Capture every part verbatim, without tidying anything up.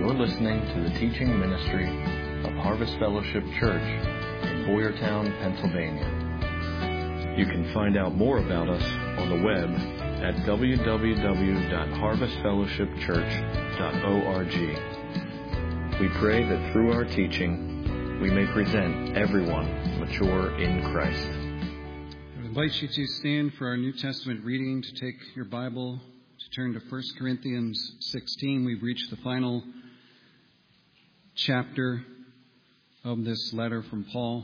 You're listening to the teaching ministry of Harvest Fellowship Church in Boyertown, Pennsylvania. You can find out more about us on the web at w w w dot harvest fellowship church dot org. We pray that through our teaching, we may present everyone mature in Christ. I invite you to stand for our New Testament reading, to take your Bible, to turn to First Corinthians sixteen. We've reached the final chapter of this letter from Paul.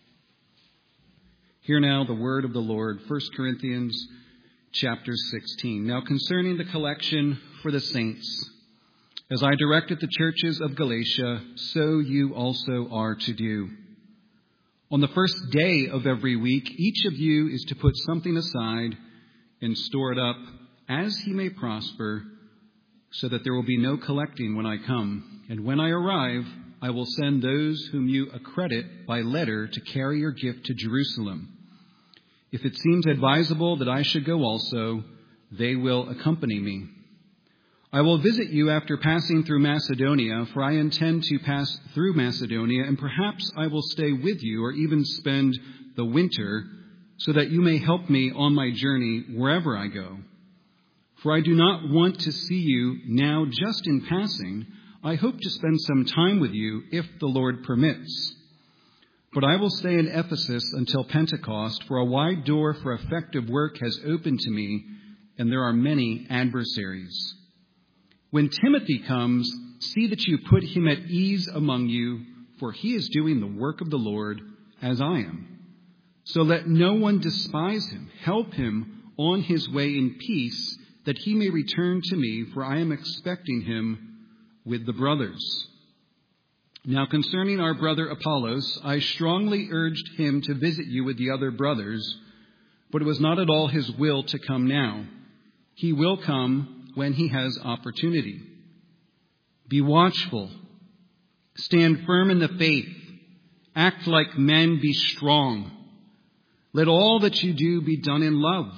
Hear now the word of the Lord, First Corinthians chapter sixteen. Now concerning the collection for the saints, as I directed the churches of Galatia, so you also are to do. On the first day of every week, each of you is to put something aside and store it up as he may prosper, so that there will be no collecting when I come. And when I arrive, I will send those whom you accredit by letter to carry your gift to Jerusalem. If it seems advisable that I should go also, they will accompany me. I will visit you after passing through Macedonia, for I intend to pass through Macedonia, and perhaps I will stay with you or even spend the winter, so that you may help me on my journey wherever I go. For I do not want to see you now just in passing. I hope to spend some time with you if the Lord permits. But I will stay in Ephesus until Pentecost, for a wide door for effective work has opened to me, and there are many adversaries. When Timothy comes, see that you put him at ease among you, for he is doing the work of the Lord as I am. So let no one despise him. Help him on his way in peace, that he may return to me, for I am expecting him with the brothers. Now concerning our brother Apollos, I strongly urged him to visit you with the other brothers, but it was not at all his will to come now. He will come when he has opportunity. Be watchful. Stand firm in the faith. Act like men. Be strong. Let all that you do be done in love.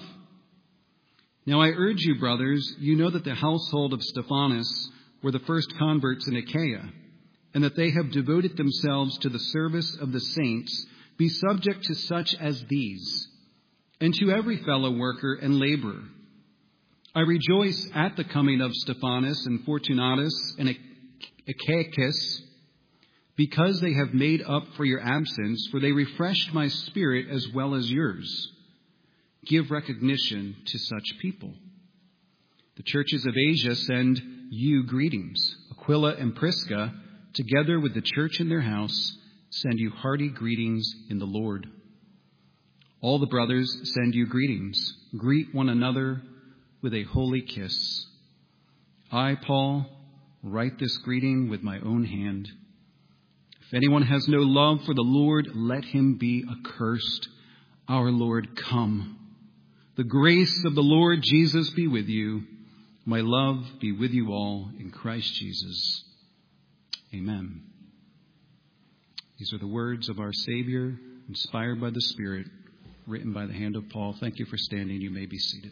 Now I urge you, brothers, you know that the household of Stephanas were the first converts in Achaia, and that they have devoted themselves to the service of the saints. Be subject to such as these, and to every fellow worker and laborer. I rejoice at the coming of Stephanas and Fortunatus and Achaicus, because they have made up for your absence, for they refreshed my spirit as well as yours. Give recognition to such people. The churches of Asia send you greetings. Aquila and Prisca, together with the church in their house, send you hearty greetings in the Lord. All the brothers send you greetings. Greet one another with a holy kiss. I, Paul, write this greeting with my own hand. If anyone has no love for the Lord, let him be accursed. Our Lord, come. The grace of the Lord Jesus be with you. My love be with you all in Christ Jesus. Amen. These are the words of our Savior, inspired by the Spirit, written by the hand of Paul. Thank you for standing. You may be seated.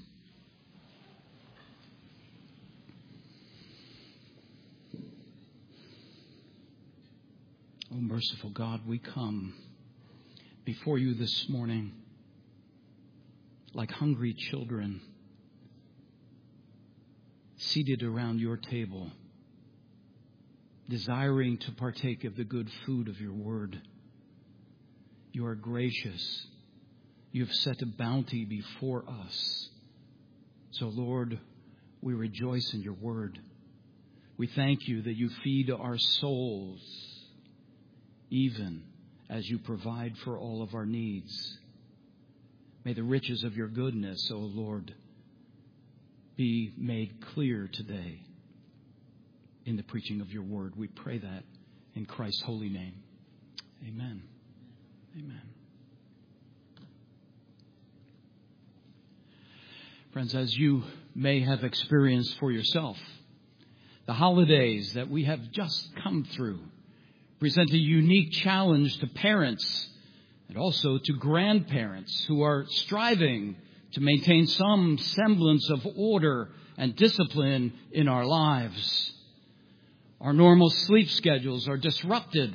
Oh, merciful God, we come before you this morning like hungry children, seated around your table, desiring to partake of the good food of your word. You are gracious. You have set a bounty before us. So, Lord, we rejoice in your word. We thank you that you feed our souls, even as you provide for all of our needs. May the riches of your goodness, O Lord, be made clear today in the preaching of your word. We pray that in Christ's holy name. Amen. Amen. Friends, as you may have experienced for yourself, the holidays that we have just come through present a unique challenge to parents and also to grandparents who are striving to maintain some semblance of order and discipline in our lives. Our normal sleep schedules are disrupted.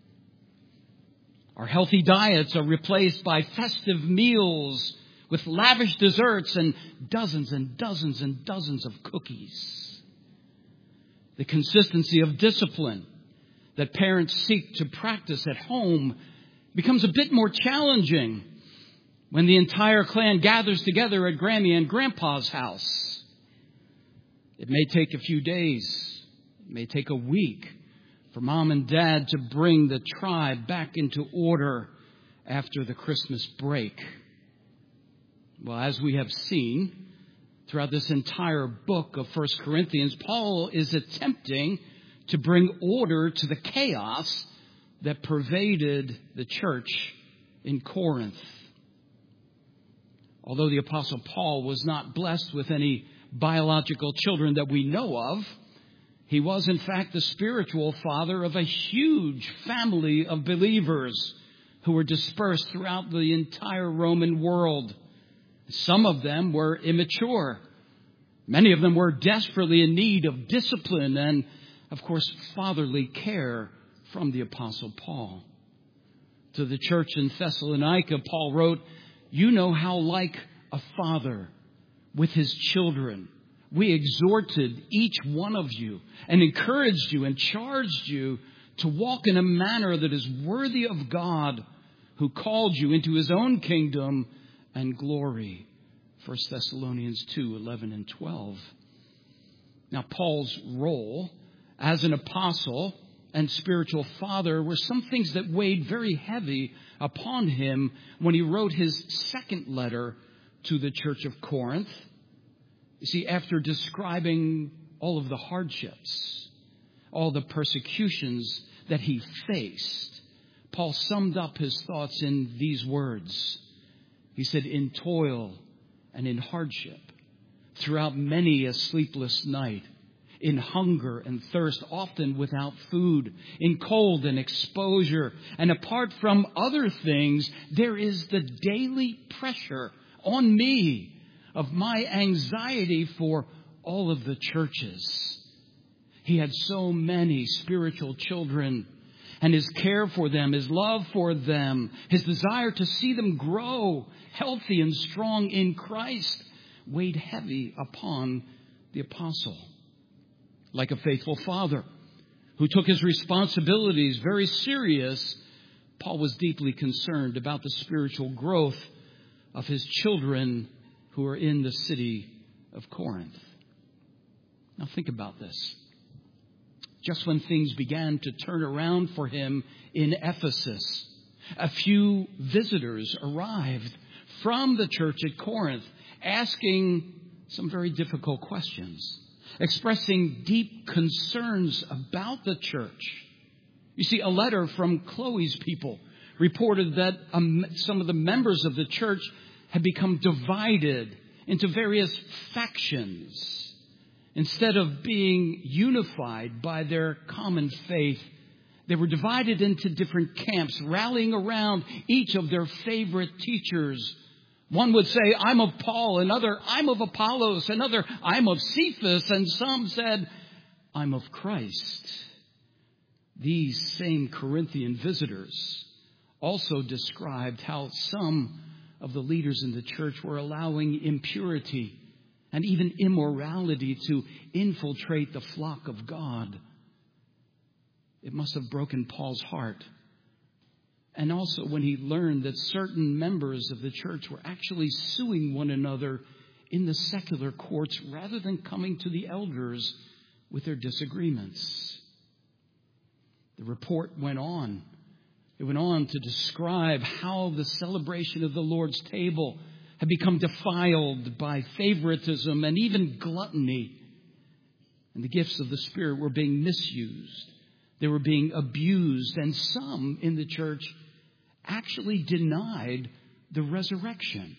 Our healthy diets are replaced by festive meals with lavish desserts and dozens and dozens and dozens of cookies. The consistency of discipline that parents seek to practice at home becomes a bit more challenging when the entire clan gathers together at Grammy and Grandpa's house. It may take a few days, it may take a week for Mom and Dad to bring the tribe back into order after the Christmas break. Well, as we have seen throughout this entire book of First Corinthians, Paul is attempting to bring order to the chaos that pervaded the church in Corinth. Although the Apostle Paul was not blessed with any biological children that we know of, he was in fact the spiritual father of a huge family of believers who were dispersed throughout the entire Roman world. Some of them were immature. Many of them were desperately in need of discipline and, of course, fatherly care from the Apostle Paul. To the church in Thessalonica, Paul wrote, "You know how, like a father with his children, we exhorted each one of you and encouraged you and charged you to walk in a manner that is worthy of God, who called you into his own kingdom and glory." First Thessalonians two, eleven and twelve. Now, Paul's role as an apostle and spiritual father were some things that weighed very heavy upon him when he wrote his second letter to the church of Corinth. You see, after describing all of the hardships, all the persecutions that he faced, Paul summed up his thoughts in these words. He said, "In toil and in hardship, throughout many a sleepless night, in hunger and thirst, often without food, in cold and exposure, and apart from other things, there is the daily pressure on me of my anxiety for all of the churches." He had so many spiritual children, and his care for them, his love for them, his desire to see them grow healthy and strong in Christ weighed heavy upon the apostle. Like a faithful father who took his responsibilities very serious, Paul was deeply concerned about the spiritual growth of his children who are in the city of Corinth. Now think about this. Just when things began to turn around for him in Ephesus, a few visitors arrived from the church at Corinth asking some very difficult questions, expressing deep concerns about the church. You see, a letter from Chloe's people reported that um, some of the members of the church had become divided into various factions. Instead of being unified by their common faith, they were divided into different camps, rallying around each of their favorite teachers. One would say, "I'm of Paul," another, "I'm of Apollos," another, "I'm of Cephas," and some said, "I'm of Christ." These same Corinthian visitors also described how some of the leaders in the church were allowing impurity and even immorality to infiltrate the flock of God. It must have broken Paul's heart. And also when he learned that certain members of the church were actually suing one another in the secular courts rather than coming to the elders with their disagreements. The report went on. It went on to describe how the celebration of the Lord's table had become defiled by favoritism and even gluttony. And the gifts of the Spirit were being misused. They were being abused. And some in the church actually denied the resurrection.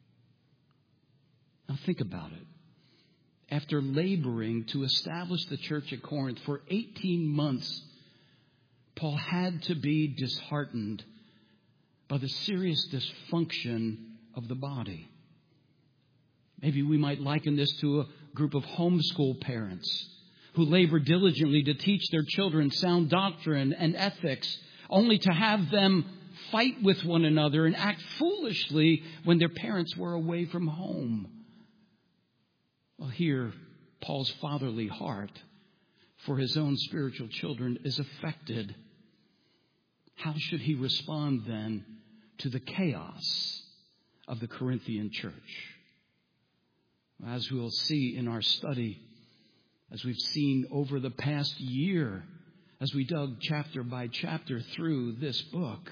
Now think about it. After laboring to establish the church at Corinth for eighteen months, Paul had to be disheartened by the serious dysfunction of the body. Maybe we might liken this to a group of homeschool parents who labor diligently to teach their children sound doctrine and ethics, only to have them fight with one another and act foolishly when their parents were away from home. Well, here, Paul's fatherly heart for his own spiritual children is affected. How should he respond then to the chaos of the Corinthian church? As we'll see in our study, as we've seen over the past year, as we dug chapter by chapter through this book,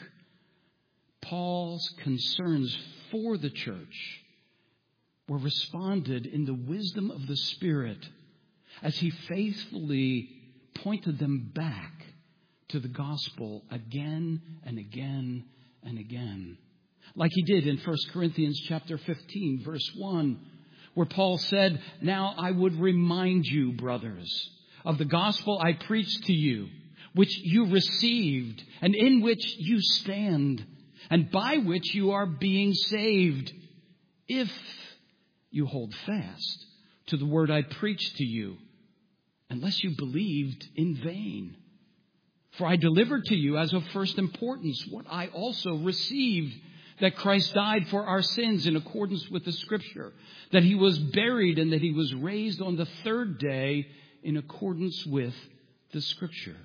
Paul's concerns for the church were responded in the wisdom of the Spirit as he faithfully pointed them back to the gospel again and again and again. Like he did in First Corinthians chapter fifteen, verse one, where Paul said, "Now I would remind you, brothers, of the gospel I preached to you, which you received and in which you stand, and by which you are being saved, if you hold fast to the word I preached to you, unless you believed in vain. For I delivered to you as of first importance what I also received, that Christ died for our sins in accordance with the Scripture, that he was buried and that he was raised on the third day in accordance with the Scripture."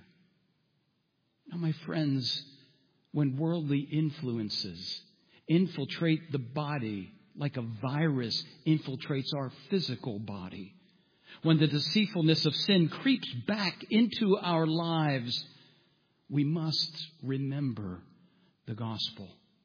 Now, my friends, when worldly influences infiltrate the body like a virus infiltrates our physical body, when the deceitfulness of sin creeps back into our lives, we must remember the gospel.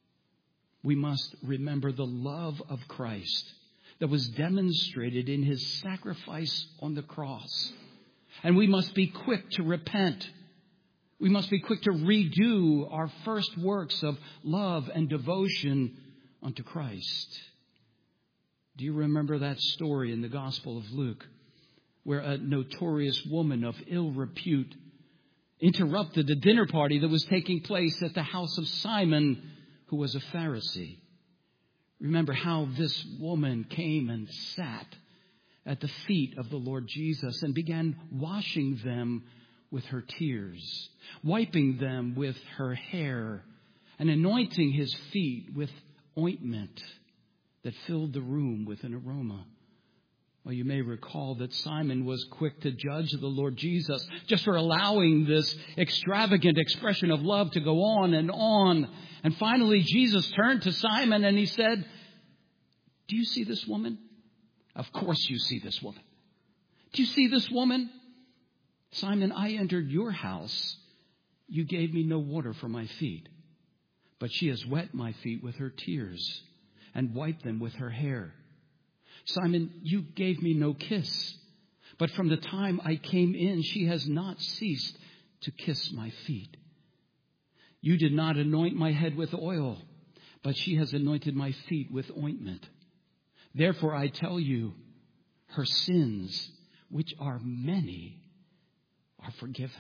We must remember the love of Christ that was demonstrated in his sacrifice on the cross. And we must be quick to repent. We must be quick to redo our first works of love and devotion unto Christ. Do you remember that story in the Gospel of Luke, where a notorious woman of ill repute interrupted a dinner party that was taking place at the house of Simon, who was a Pharisee? Remember how this woman came and sat at the feet of the Lord Jesus and began washing them with her tears, wiping them with her hair, and anointing his feet with ointment that filled the room with an aroma. Well, you may recall that Simon was quick to judge the Lord Jesus just for allowing this extravagant expression of love to go on and on. And finally, Jesus turned to Simon and he said, "Do you see this woman? Of course you see this woman. Do you see this woman? Simon, I entered your house. You gave me no water for my feet, but she has wet my feet with her tears and wiped them with her hair. Simon, you gave me no kiss, but from the time I came in, she has not ceased to kiss my feet. You did not anoint my head with oil, but she has anointed my feet with ointment. Therefore, I tell you, her sins, which are many, are forgiven.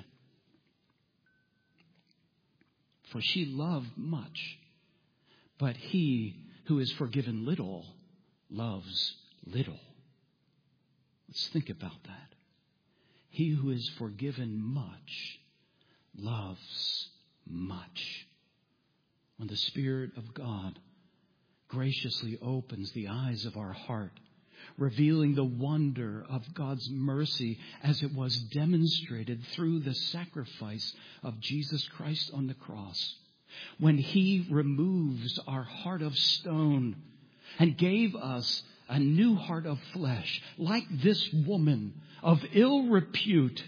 For she loved much, but he who is forgiven little loves little." Let's think about that. He who is forgiven much loves much. When the Spirit of God graciously opens the eyes of our heart, revealing the wonder of God's mercy as it was demonstrated through the sacrifice of Jesus Christ on the cross, when he removes our heart of stone and gave us a new heart of flesh, like this woman of ill repute,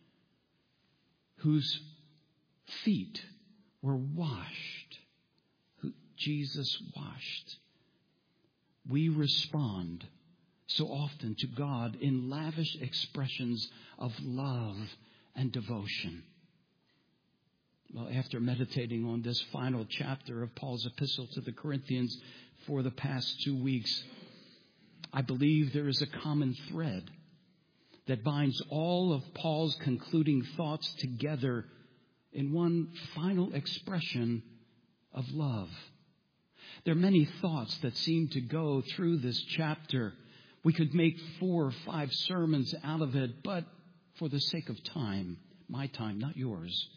whose feet were washed, who Jesus washed, we respond so often to God in lavish expressions of love and devotion. Well, after meditating on this final chapter of Paul's epistle to the Corinthians for the past two weeks, I believe there is a common thread that binds all of Paul's concluding thoughts together in one final expression of love. There are many thoughts that seem to go through this chapter. We could make four or five sermons out of it, but for the sake of time, my time, not yours,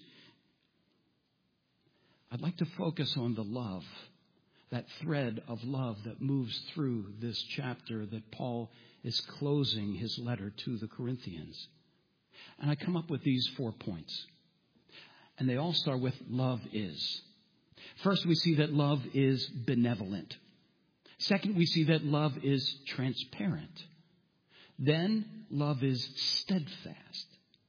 I'd like to focus on the love, that thread of love that moves through this chapter that Paul is closing his letter to the Corinthians. And I come up with these four points. And they all start with love is. First, we see that love is benevolent. Second, we see that love is transparent. Then, love is steadfast.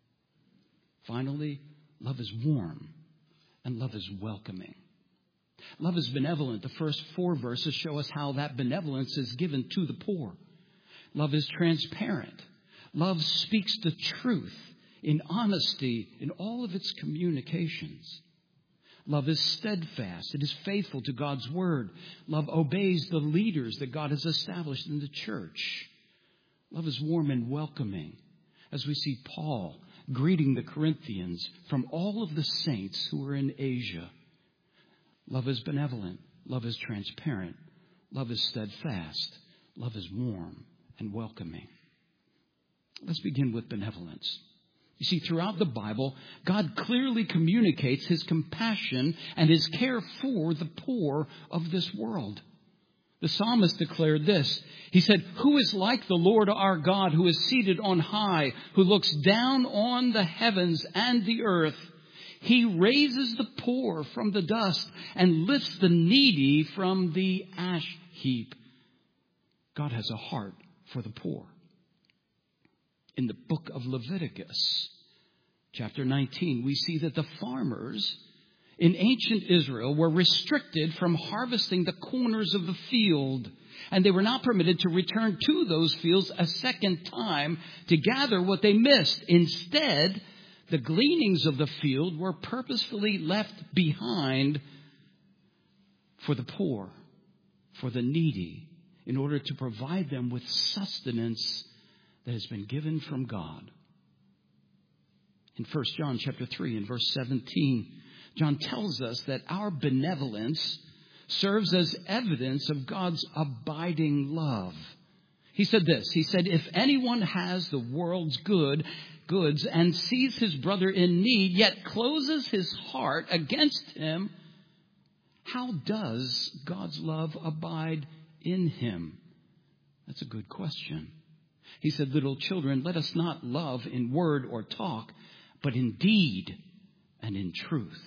Finally, love is warm. And love is welcoming. Love is benevolent. The first four verses show us how that benevolence is given to the poor. Love is transparent. Love speaks the truth in honesty in all of its communications. Love is steadfast. It is faithful to God's word. Love obeys the leaders that God has established in the church. Love is warm and welcoming, as we see Paul greeting the Corinthians from all of the saints who are in Asia. Love is benevolent. Love is transparent. Love is steadfast. Love is warm and welcoming. Let's begin with benevolence. You see, throughout the Bible, God clearly communicates his compassion and his care for the poor of this world. The psalmist declared this. He said, "Who is like the Lord our God, who is seated on high, who looks down on the heavens and the earth? He raises the poor from the dust and lifts the needy from the ash heap." God has a heart for the poor. In the book of Leviticus, chapter nineteen, we see that the farmers in ancient Israel were restricted from harvesting the corners of the field, and they were not permitted to return to those fields a second time to gather what they missed. Instead, the gleanings of the field were purposefully left behind for the poor, for the needy, in order to provide them with sustenance that has been given from God. In First John chapter three and verse seventeen, John tells us that our benevolence serves as evidence of God's abiding love. He said this. He said, "If anyone has the world's good goods and sees his brother in need, yet closes his heart against him, how does God's love abide in him?" That's a good question. He said, "Little children, let us not love in word or talk, but in deed and in truth."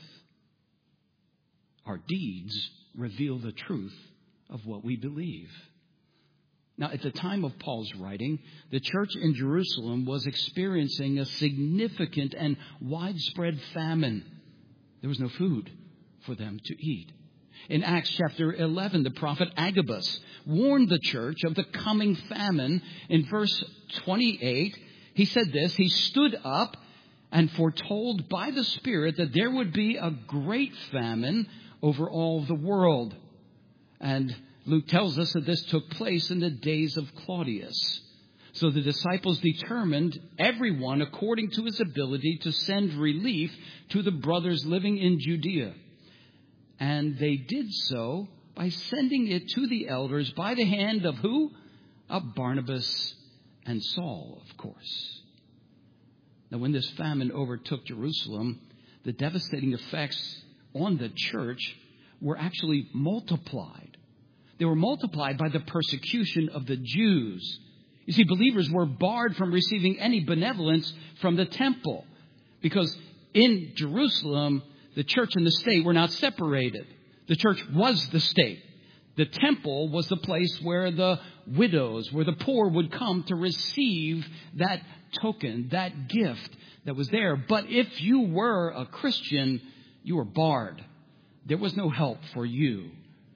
Our deeds reveal the truth of what we believe. Now, at the time of Paul's writing, the church in Jerusalem was experiencing a significant and widespread famine. There was no food for them to eat. In Acts chapter eleven, the prophet Agabus warned the church of the coming famine. In verse twenty-eight, he said this, "He stood up and foretold by the Spirit that there would be a great famine over all the world." And Luke tells us that this took place in the days of Claudius. So the disciples determined, everyone according to his ability, to send relief to the brothers living in Judea. And they did so by sending it to the elders by the hand of who? Of Barnabas and Saul, of course. Now, when this famine overtook Jerusalem, the devastating effects on the church were actually multiplied. They were multiplied by the persecution of the Jews. You see, believers were barred from receiving any benevolence from the temple, because in Jerusalem, the church and the state were not separated. The church was the state. The temple was the place where the widows, where the poor would come to receive that token, that gift that was there. But if you were a Christian, you were barred. There was no help for you.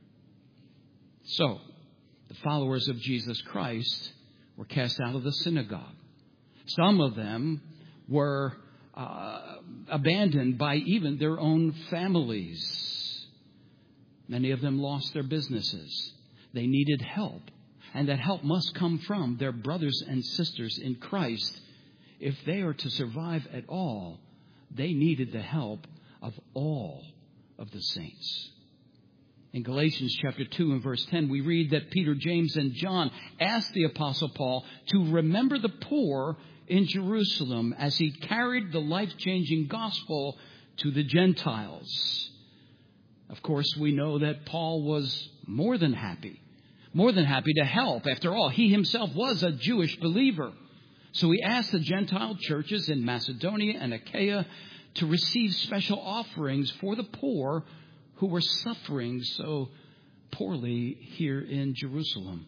So, the followers of Jesus Christ were cast out of the synagogue. Some of them were uh, abandoned by even their own families. Many of them lost their businesses. They needed help. And that help must come from their brothers and sisters in Christ. If they are to survive at all, they needed the help of all of the saints. In Galatians chapter two and verse ten, we read that Peter, James, and John asked the Apostle Paul to remember the poor in Jerusalem as he carried the life-changing gospel to the Gentiles. Of course, we know that Paul was more than happy, more than happy to help. After all, he himself was a Jewish believer. So he asked the Gentile churches in Macedonia and Achaia to receive special offerings for the poor who were suffering so poorly here in Jerusalem.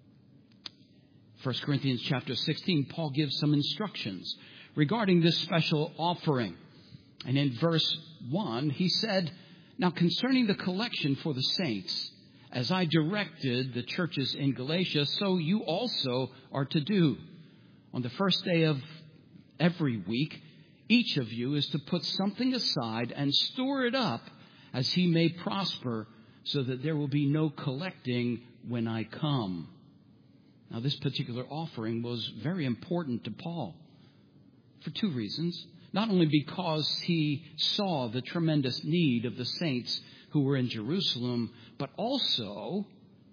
First Corinthians chapter sixteen, Paul gives some instructions regarding this special offering. And in verse one, he said, "Now concerning the collection for the saints, as I directed the churches in Galatia, so you also are to do. On the first day of every week, each of you is to put something aside and store it up as he may prosper, so that there will be no collecting when I come." Now, this particular offering was very important to Paul for two reasons. Not only because he saw the tremendous need of the saints who were in Jerusalem, but also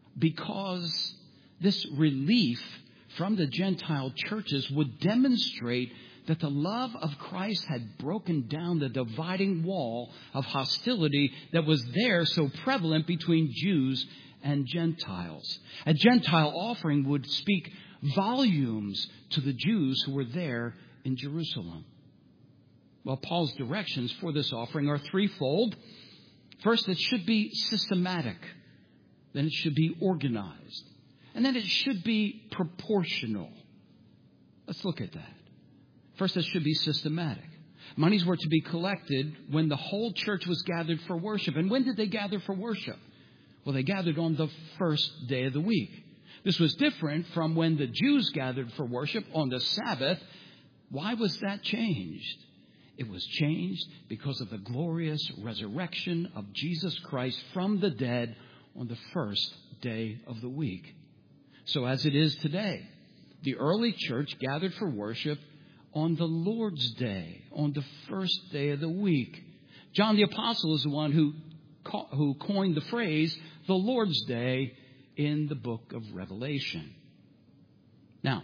because this relief from the Gentile churches would demonstrate that the love of Christ had broken down the dividing wall of hostility that was there so prevalent between Jews and Gentiles. A Gentile offering would speak volumes to the Jews who were there in Jerusalem. Well, Paul's directions for this offering are threefold. First, it should be systematic. Then it should be organized. And then it should be proportional. Let's look at that. First, it should be systematic. Monies were to be collected when the whole church was gathered for worship. And when did they gather for worship? Well, they gathered on the first day of the week. This was different from when the Jews gathered for worship on the Sabbath. Why was that changed? It was changed because of the glorious resurrection of Jesus Christ from the dead on the first day of the week. So as it is today, the early church gathered for worship on the Lord's Day, on the first day of the week. John the Apostle is the one who who coined the phrase, the Lord's Day, in the book of Revelation. Now,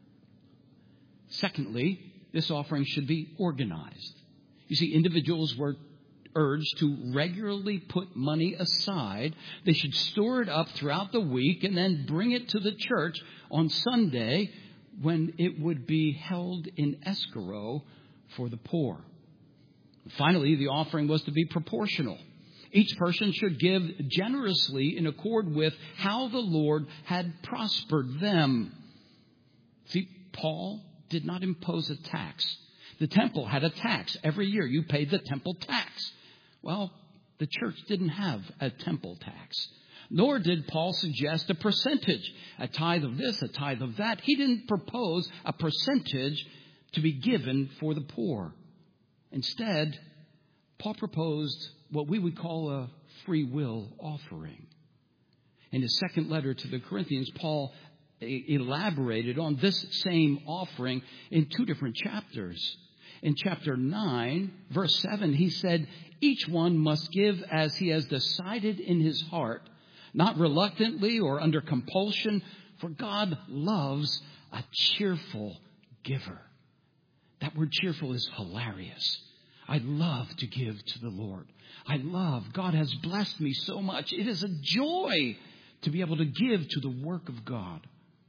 secondly, this offering should be organized. You see, individuals were urged to regularly put money aside. They should store it up throughout the week and then bring it to the church on Sunday when it would be held in escrow for the poor. Finally, the offering was to be proportional. Each person should give generously in accord with how the Lord had prospered them. See, Paul did not impose a tax. The temple had a tax. Every year you paid the temple tax. Well, the church didn't have a temple tax. Nor did Paul suggest a percentage, a tithe of this, a tithe of that. He didn't propose a percentage to be given for the poor. Instead, Paul proposed what we would call a free will offering. In his second letter to the Corinthians, Paul elaborated on this same offering in two different chapters. In chapter nine, verse seven, he said, "Each one must give as he has decided in his heart, not reluctantly or under compulsion, for God loves a cheerful giver." That word cheerful is hilarious. I love to give to the Lord. I love, God has blessed me so much. It is a joy to be able to give to the work of God.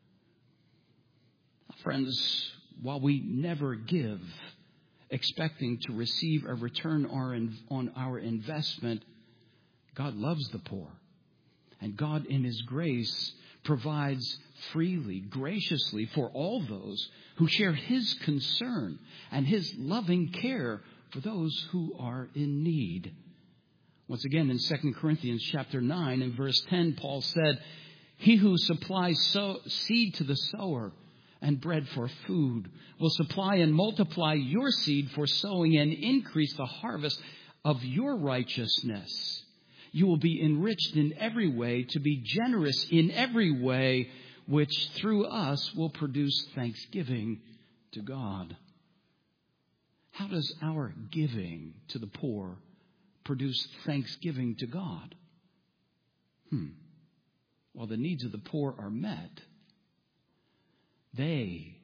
Friends, while we never give expecting to receive a return on our investment, God loves the poor. And God in His grace provides freely, graciously for all those who share His concern and His loving care for those who are in need. Once again, in Second Corinthians chapter nine and verse ten, Paul said, "He who supplies sow, seed to the sower and bread for food will supply and multiply your seed for sowing and increase the harvest of your righteousness. You will be enriched in every way to be generous in every way, which through us will produce thanksgiving to God." How does our giving to the poor produce thanksgiving to God? Hmm. Well, the needs of the poor are met. They,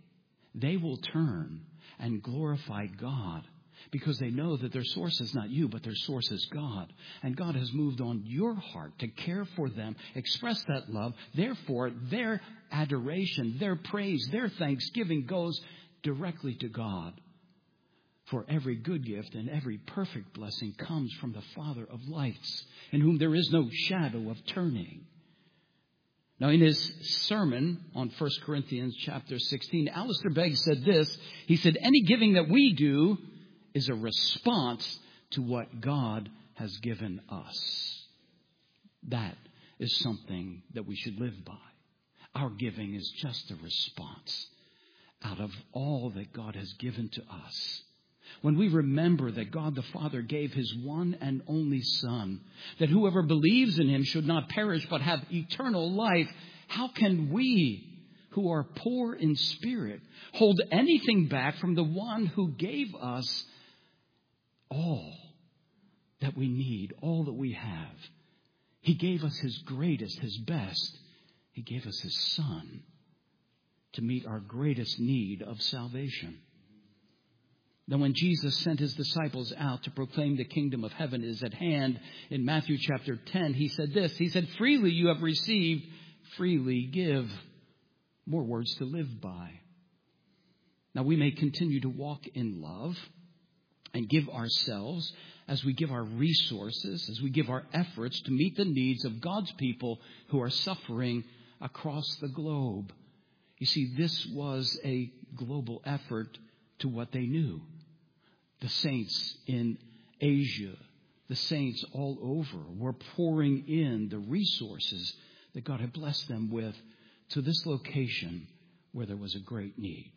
they will turn and glorify God because they know that their source is not you, but their source is God. And God has moved on your heart to care for them, express that love. Therefore, their adoration, their praise, their thanksgiving goes directly to God. For every good gift and every perfect blessing comes from the Father of lights, in whom there is no shadow of turning. Now, in his sermon on First Corinthians chapter sixteen, Alistair Begg said this. He said, any giving that we do is a response to what God has given us. That is something that we should live by. Our giving is just a response out of all that God has given to us. When we remember that God the Father gave his one and only Son, that whoever believes in him should not perish but have eternal life, how can we, who are poor in spirit, hold anything back from the one who gave us all that we need, all that we have? He gave us his greatest, his best. He gave us his Son to meet our greatest need of salvation. Now, when Jesus sent his disciples out to proclaim the kingdom of heaven is at hand, in Matthew chapter ten, he said this. He said, freely you have received, freely give. More words to live by. Now, we may continue to walk in love and give ourselves as we give our resources, as we give our efforts to meet the needs of God's people who are suffering across the globe. You see, this was a global effort to what they knew. The saints in Asia, the saints all over were pouring in the resources that God had blessed them with to this location where there was a great need.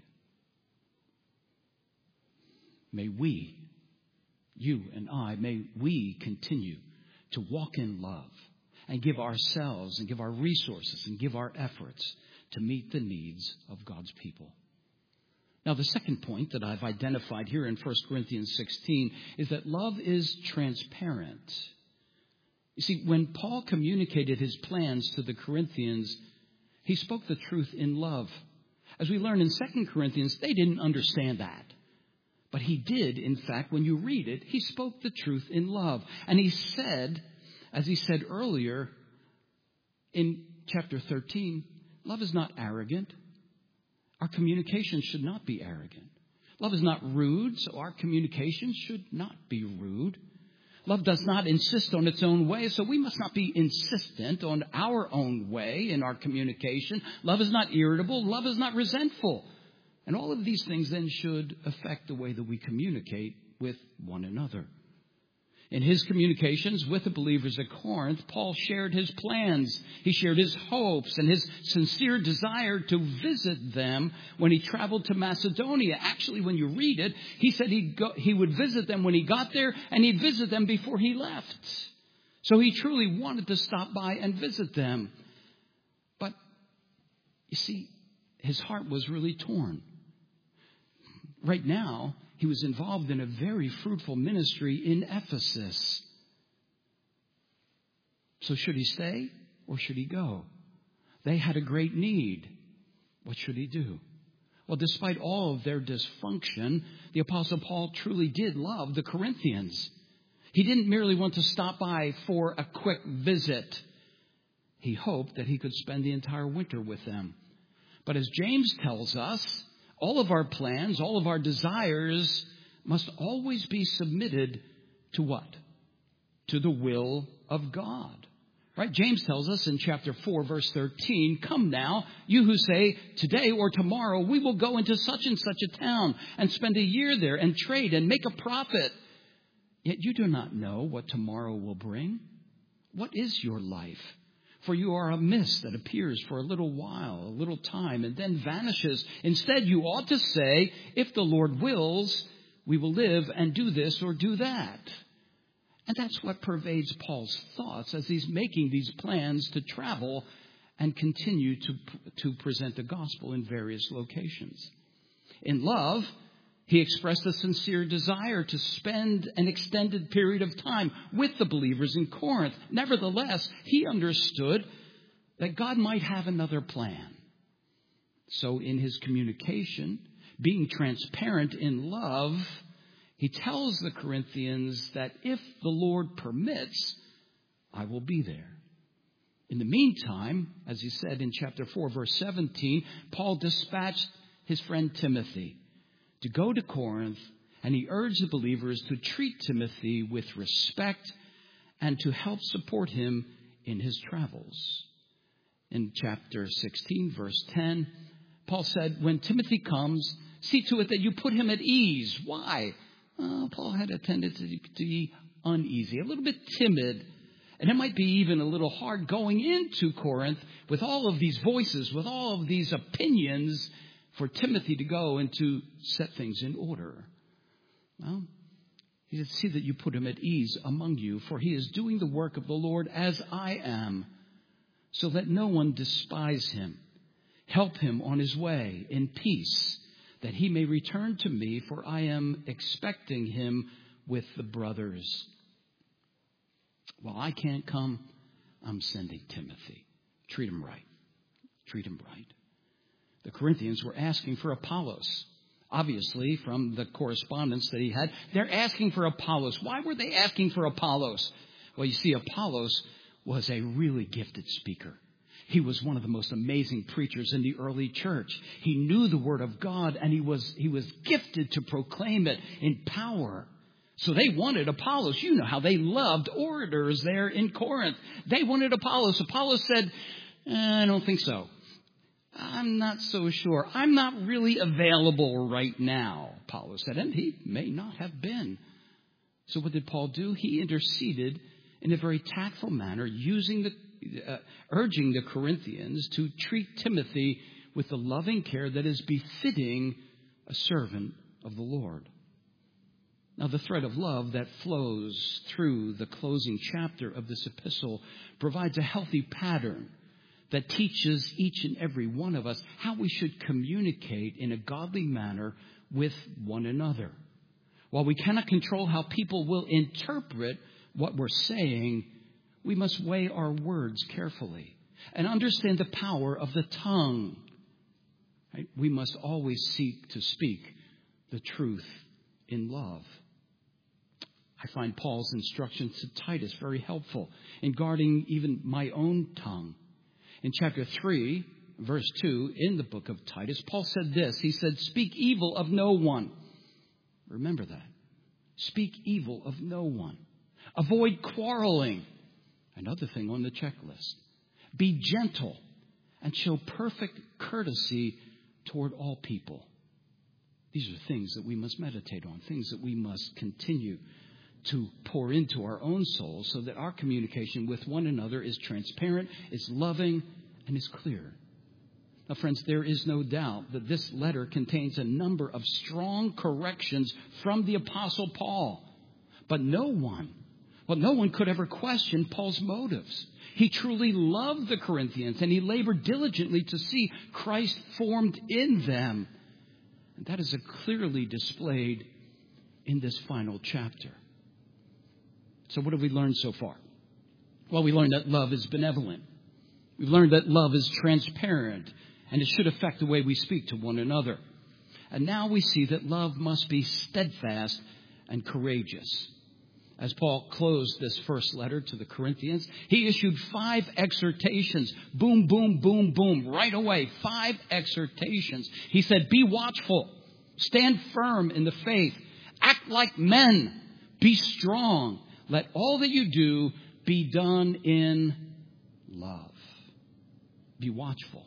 May we, you and I, may we continue to walk in love and give ourselves and give our resources and give our efforts to meet the needs of God's people. Now, the second point that I've identified here in First Corinthians sixteen is that love is transparent. You see, when Paul communicated his plans to the Corinthians, he spoke the truth in love. As we learn in Second Corinthians, they didn't understand that. But he did, in fact, when you read it, he spoke the truth in love. And he said, as he said earlier in chapter thirteen, love is not arrogant. Our communication should not be arrogant. Love is not rude, so our communication should not be rude. Love does not insist on its own way, so we must not be insistent on our own way in our communication. Love is not irritable. Love is not resentful. And all of these things then should affect the way that we communicate with one another. In his communications with the believers at Corinth, Paul shared his plans. He shared his hopes and his sincere desire to visit them when he traveled to Macedonia. Actually, when you read it, he said he'd go, he would visit them when he got there, and he'd visit them before he left. So he truly wanted to stop by and visit them. But, you see, his heart was really torn. Right now, he was involved in a very fruitful ministry in Ephesus. So should he stay or should he go? They had a great need. What should he do? Well, despite all of their dysfunction, the Apostle Paul truly did love the Corinthians. He didn't merely want to stop by for a quick visit. He hoped that he could spend the entire winter with them. But as James tells us, all of our plans, all of our desires must always be submitted to what? To the will of God. Right? James tells us in chapter four, verse thirteen, come now, you who say, today or tomorrow we will go into such and such a town and spend a year there and trade and make a profit. Yet you do not know what tomorrow will bring. What is your life? For you are a mist that appears for a little while, a little time, and then vanishes. Instead, you ought to say, if the Lord wills, we will live and do this or do that. And that's what pervades Paul's thoughts as he's making these plans to travel and continue to, to present the gospel in various locations. In love, he expressed a sincere desire to spend an extended period of time with the believers in Corinth. Nevertheless, he understood that God might have another plan. So in his communication, being transparent in love, he tells the Corinthians that if the Lord permits, I will be there. In the meantime, as he said in chapter four, verse seventeen, Paul dispatched his friend Timothy to go to Corinth, and he urged the believers to treat Timothy with respect and to help support him in his travels. In chapter sixteen, verse ten, Paul said, when Timothy comes, see to it that you put him at ease. Why? Uh, Paul had a tendency to be uneasy, a little bit timid. And it might be even a little hard going into Corinth with all of these voices, with all of these opinions, for Timothy to go and to set things in order. Well, he said, see that you put him at ease among you, for he is doing the work of the Lord as I am. So let no one despise him. Help him on his way in peace, that he may return to me, for I am expecting him with the brothers. Well, I can't come. I'm sending Timothy. Treat him right. Treat him right. The Corinthians were asking for Apollos. Obviously, from the correspondence that he had, they're asking for Apollos. Why were they asking for Apollos? Well, you see, Apollos was a really gifted speaker. He was one of the most amazing preachers in the early church. He knew the Word of God, and he was he was gifted to proclaim it in power. So they wanted Apollos. You know how they loved orators there in Corinth. They wanted Apollos. Apollos said, I don't think so. I'm not so sure. I'm not really available right now, Apollos said. And he may not have been. So what did Paul do? He interceded in a very tactful manner, using the, uh, urging the Corinthians to treat Timothy with the loving care that is befitting a servant of the Lord. Now, the thread of love that flows through the closing chapter of this epistle provides a healthy pattern that teaches each and every one of us how we should communicate in a godly manner with one another. While we cannot control how people will interpret what we're saying, we must weigh our words carefully and understand the power of the tongue. Right? We must always seek to speak the truth in love. I find Paul's instructions to Titus very helpful in guarding even my own tongue. In chapter three, verse two, in the book of Titus, Paul said this. He said, speak evil of no one. Remember that. Speak evil of no one. Avoid quarreling. Another thing on the checklist. Be gentle and show perfect courtesy toward all people. These are things that we must meditate on, things that we must continue to pour into our own souls so that our communication with one another is transparent, is loving, and is clear. Now, friends, there is no doubt that this letter contains a number of strong corrections from the Apostle Paul. But no one, well, no one could ever question Paul's motives. He truly loved the Corinthians, and he labored diligently to see Christ formed in them. And that is clearly displayed in this final chapter. So what have we learned so far? Well, we learned that love is benevolent. We've learned that love is transparent, and it should affect the way we speak to one another. And now we see that love must be steadfast and courageous. As Paul closed this first letter to the Corinthians, he issued five exhortations. Boom, boom, boom, boom. Right away, five exhortations. He said, be watchful. Stand firm in the faith. Act like men. Be strong. Let all that you do be done in love. Be watchful.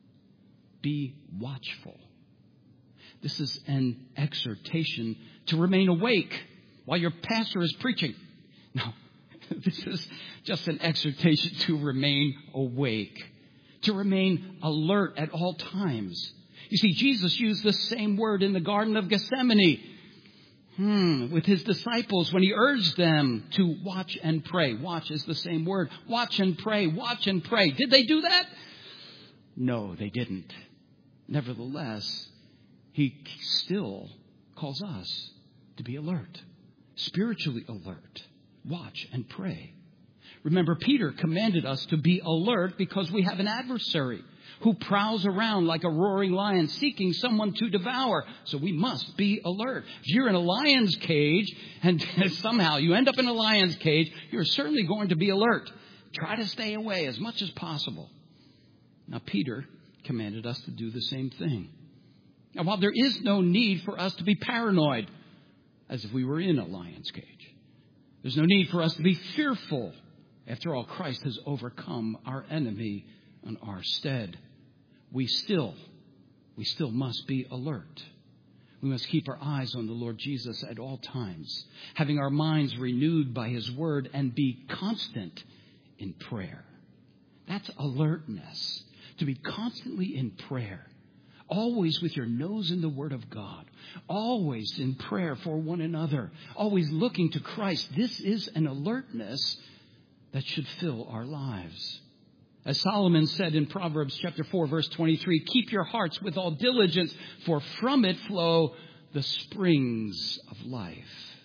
Be watchful. This is an exhortation to remain awake while your pastor is preaching. No, this is just an exhortation to remain awake, to remain alert at all times. You see, Jesus used the same word in the Garden of Gethsemane hmm, with his disciples when he urged them to watch and pray. Watch is the same word. Watch and pray, watch and pray. Did they do that? No, they didn't. Nevertheless, he still calls us to be alert, spiritually alert. Watch and pray. Remember, Peter commanded us to be alert because we have an adversary. who prowls around like a roaring lion seeking someone to devour. So we must be alert. If you're in a lion's cage and somehow you end up in a lion's cage, you're certainly going to be alert. Try to stay away as much as possible. Now, Peter commanded us to do the same thing. Now, while there is no need for us to be paranoid, as if we were in a lion's cage, there's no need for us to be fearful. After all, Christ has overcome our enemy in our stead. We still, we still must be alert. We must keep our eyes on the Lord Jesus at all times, having our minds renewed by His word, and be constant in prayer. That's alertness, to be constantly in prayer, always with your nose in the Word of God, always in prayer for one another, always looking to Christ. This is an alertness that should fill our lives. As Solomon said in Proverbs chapter four, verse twenty-three, keep your hearts with all diligence, for from it flow the springs of life.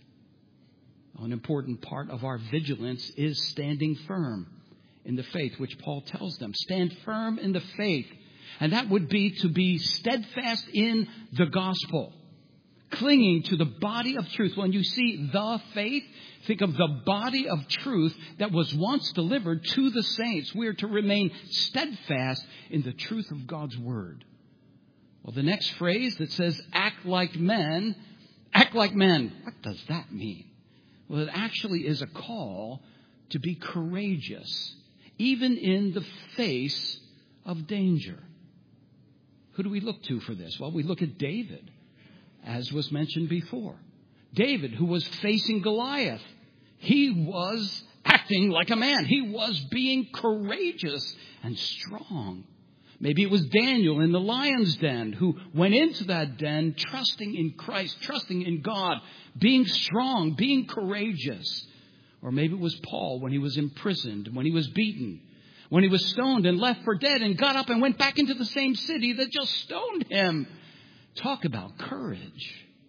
An important part of our vigilance is standing firm in the faith, which Paul tells them. Stand firm in the faith. And that would be to be steadfast in the gospel, clinging to the body of truth. When you see the faith, think of the body of truth that was once delivered to the saints. We are to remain steadfast in the truth of God's word. Well, the next phrase that says, act like men, act like men. What does that mean? Well, it actually is a call to be courageous, even in the face of danger. Who do we look to for this? Well, we look at David, as was mentioned before. David, who was facing Goliath, he was acting like a man. He was being courageous and strong. Maybe it was Daniel in the lion's den who went into that den trusting in Christ, trusting in God, being strong, being courageous. Or maybe it was Paul when he was imprisoned, when he was beaten, when he was stoned and left for dead and got up and went back into the same city that just stoned him. Talk about courage.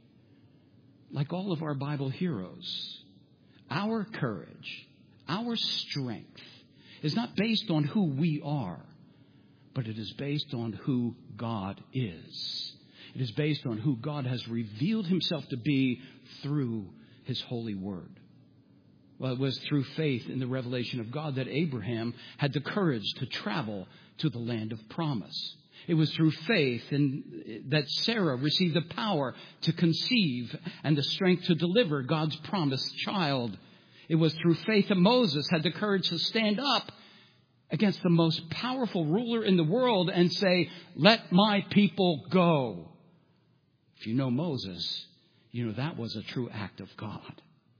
Like all of our Bible heroes, our courage, our strength is not based on who we are, but it is based on who God is. It is based on who God has revealed Himself to be through His holy word. Well, it was through faith in the revelation of God that Abraham had the courage to travel to the land of promise. It was through faith in, that Sarah received the power to conceive and the strength to deliver God's promised child. It was through faith that Moses had the courage to stand up against the most powerful ruler in the world and say, let my people go. If you know Moses, you know that was a true act of God.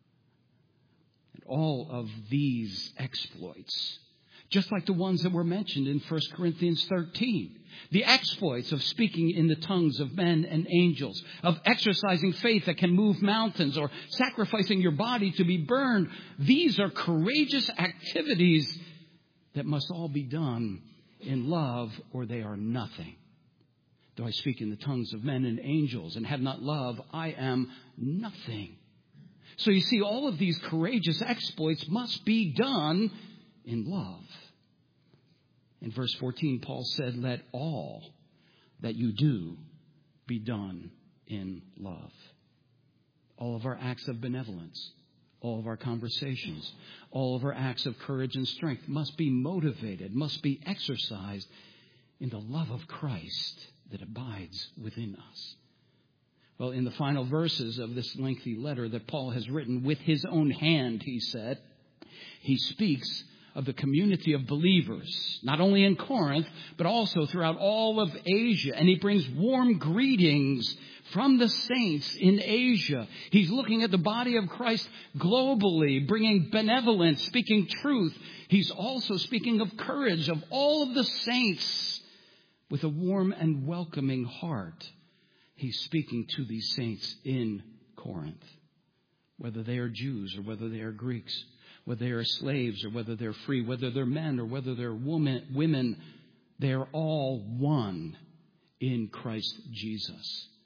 All of these exploits, just like the ones that were mentioned in First Corinthians thirteen. The exploits of speaking in the tongues of men and angels, of exercising faith that can move mountains, or sacrificing your body to be burned. These are courageous activities that must all be done in love, or they are nothing. Though I speak in the tongues of men and angels and have not love, I am nothing. So you see, all of these courageous exploits must be done in love. In verse fourteen, Paul said, let all that you do be done in love. All of our acts of benevolence, all of our conversations, all of our acts of courage and strength must be motivated, must be exercised in the love of Christ that abides within us. Well, in the final verses of this lengthy letter that Paul has written with his own hand, he said, he speaks of the community of believers, not only in Corinth, but also throughout all of Asia. And he brings warm greetings from the saints in Asia. He's looking at the body of Christ globally, bringing benevolence, speaking truth. He's also speaking of courage of all of the saints with a warm and welcoming heart. He's speaking to these saints in Corinth, whether they are Jews or whether they are Greeks, whether they are slaves or whether they're free, whether they're men or whether they're woman, women, they're all one in Christ Jesus.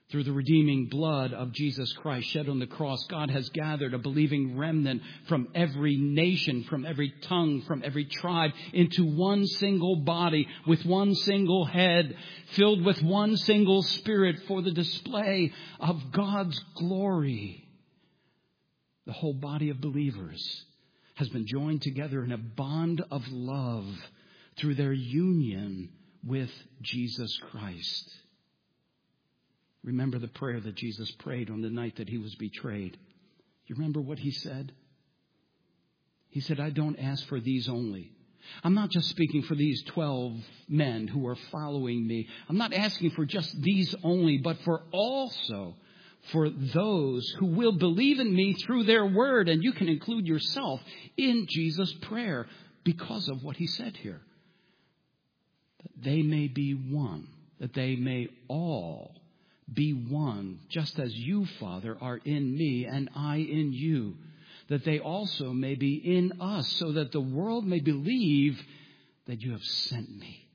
Through the redeeming blood of Jesus Christ shed on the cross, God has gathered a believing remnant from every nation, from every tongue, from every tribe into one single body with one single head, filled with one single Spirit for the display of God's glory. The whole body of believers has been joined together in a bond of love through their union with Jesus Christ. Remember the prayer that Jesus prayed on the night that he was betrayed. You remember what he said? He said, I don't ask for these only. I'm not just speaking for these twelve men who are following me. I'm not asking for just these only, but for also for those who will believe in me through their word. And you can include yourself in Jesus' prayer because of what he said here. That they may be one, that they may all be one, just as you, Father, are in me and I in you, that they also may be in us, so that the world may believe that you have sent me.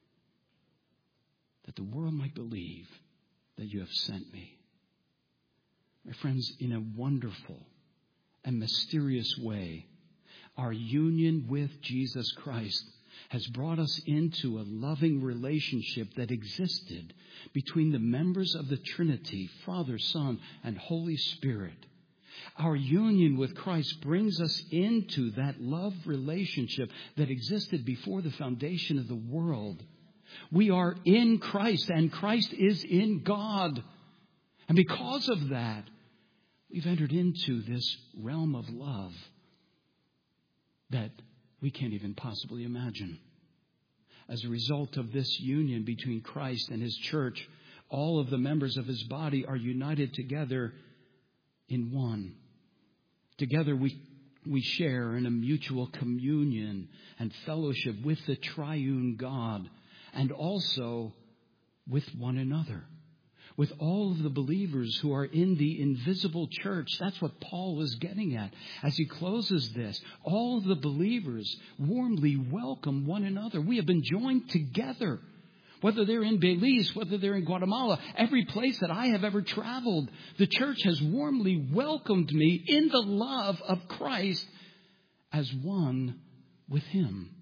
That the world might believe that you have sent me. My friends, in a wonderful and mysterious way, our union with Jesus Christ has brought us into a loving relationship that existed between the members of the Trinity, Father, Son, and Holy Spirit. Our union with Christ brings us into that love relationship that existed before the foundation of the world. We are in Christ, and Christ is in God. And because of that, we've entered into this realm of love that we can't even possibly imagine. As a result of this union between Christ and his church, all of the members of his body are united together in one. Together we, we share in a mutual communion and fellowship with the triune God and also with one another. With all of the believers who are in the invisible church. That's what Paul is getting at as he closes this. All of the believers warmly welcome one another. We have been joined together. Whether they're in Belize, whether they're in Guatemala, every place that I have ever traveled, the church has warmly welcomed me in the love of Christ as one with him.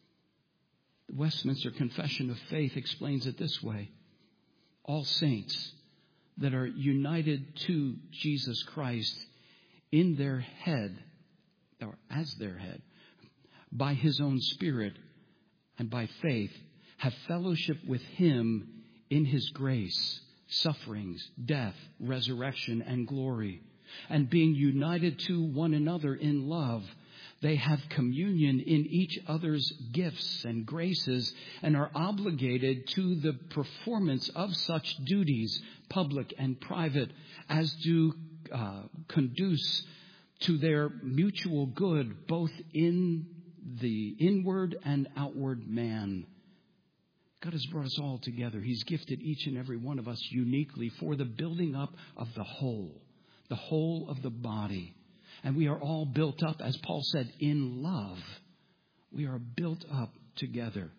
The Westminster Confession of Faith explains it this way. All saints that are united to Jesus Christ in their head, or as their head, by his own Spirit and by faith, have fellowship with him in his grace, sufferings, death, resurrection, and glory. And being united to one another in love, they have communion in each other's gifts and graces and are obligated to the performance of such duties, public and private, as do uh, conduce to their mutual good, both in the inward and outward man. God has brought us all together. He's gifted each and every one of us uniquely for the building up of the whole, the whole of the body. And we are all built up, as Paul said, in love. We are built up together.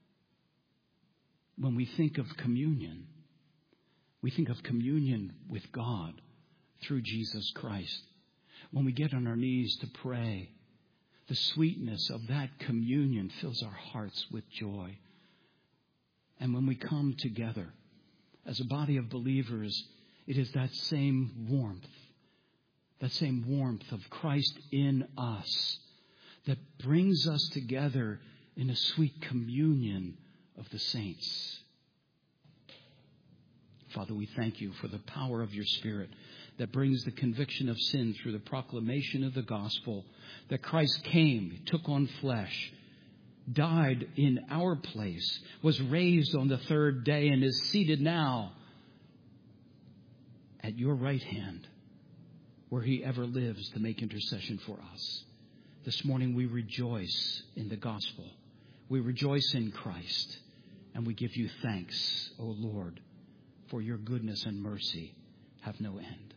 When we think of communion, we think of communion with God through Jesus Christ. When we get on our knees to pray, the sweetness of that communion fills our hearts with joy. And when we come together as a body of believers, it is that same warmth. That same warmth of Christ in us that brings us together in a sweet communion of the saints. Father, we thank you for the power of your Spirit that brings the conviction of sin through the proclamation of the gospel, that Christ came, took on flesh, died in our place, was raised on the third day, and is seated now at your right hand, where he ever lives to make intercession for us. This morning we rejoice in the gospel. We rejoice in Christ. And we give you thanks, O Lord, for your goodness and mercy have no end.